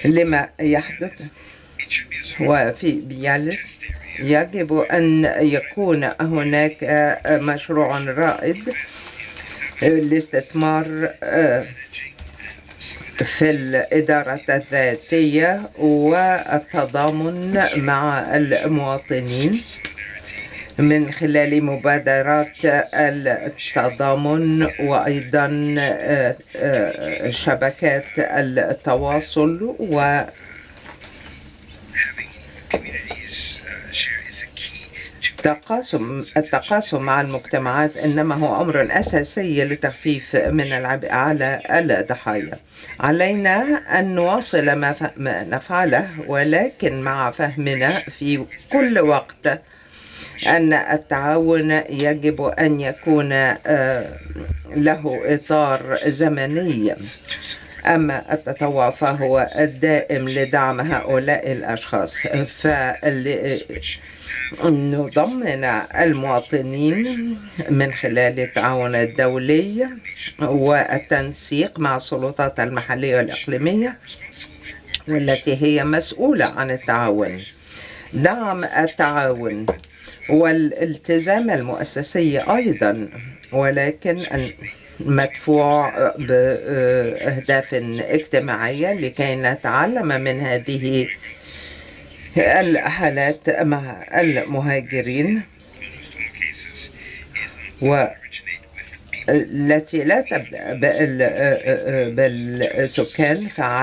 لما يحدث. وفي بيالس يجب أن يكون هناك مشروع رائد للاستثمار في الإدارة الذاتية والتضامن مع المواطنين من خلال مبادرات التضامن وأيضا شبكات التواصل التقاسم مع المجتمعات، إنما هو أمر أساسي لتخفيف من العبء على الضحايا. علينا أن نواصل ما نفعله، ولكن مع فهمنا في كل وقت أن التعاون يجب أن يكون له إطار زمني. أما التطوع فهو الدائم لدعم هؤلاء الأشخاص، نضمن المواطنين من خلال التعاون الدولي والتنسيق مع السلطات المحلية والإقليمية والتي هي مسؤولة عن التعاون. دعم التعاون والالتزام المؤسسي أيضا، ولكن مدفوع بأهداف اجتماعية لكي نتعلم من هذه الحالات مع المهاجرين والتي لا تبدأ بالسكان.